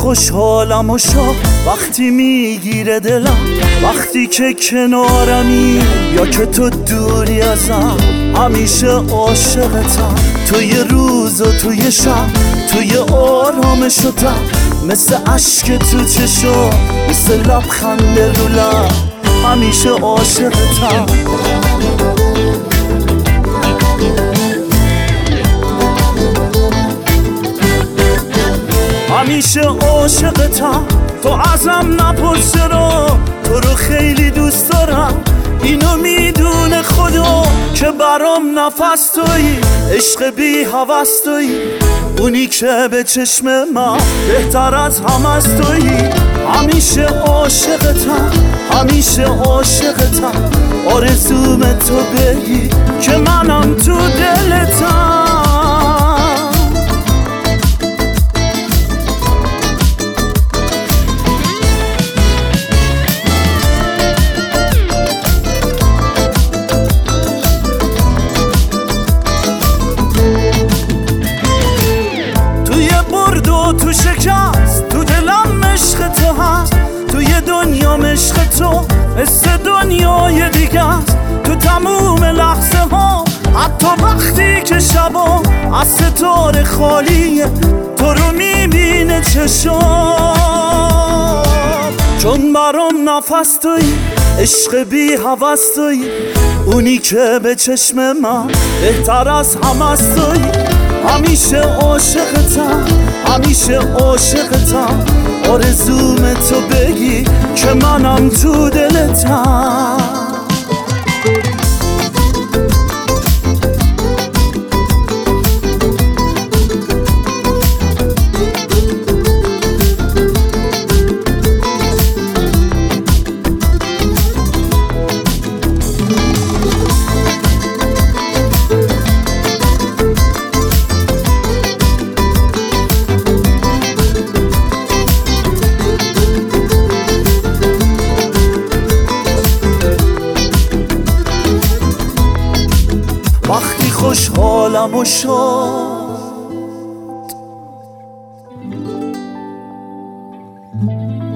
خوشحالم و شاد وقتی میگیره دلم، وقتی که کنارمی یا که تو دوری ازم. همیشه عاشقتم توی روز و توی شب، توی آرامش و تب، مثل عشق تو چشم، مثل لبخند رو لب. همیشه عاشقتم. همیشه عاشقتم. تو ازم نپرس رو، تو رو خیلی دوست دارم. اینو میدونه خدا که برام نفس تویی، عشق بی هوس تویی، اونی که به چشم من بهتر از همه از تویی. همیشه عاشقتم، همیشه عاشقتم. آرزوم تو بگی که منم تو دلتم. تو شکست تو دلم عشق تو هست، توی دنیا عشق تو مثل دنیای دیگه است. تو تموم لحظه ها، حتی وقتی که شبا از ستاره خالیه، تو رو میبینه چشم. چون برام نفس تویی، عشق بی هوس تویی، اونی که به چشم من بهتر از همه از تویی. همیشه عاشقتم، همیشه عاشقتم. آرزوم تو بگی که منم تو دلتم. وقتی خوشحالم و شاد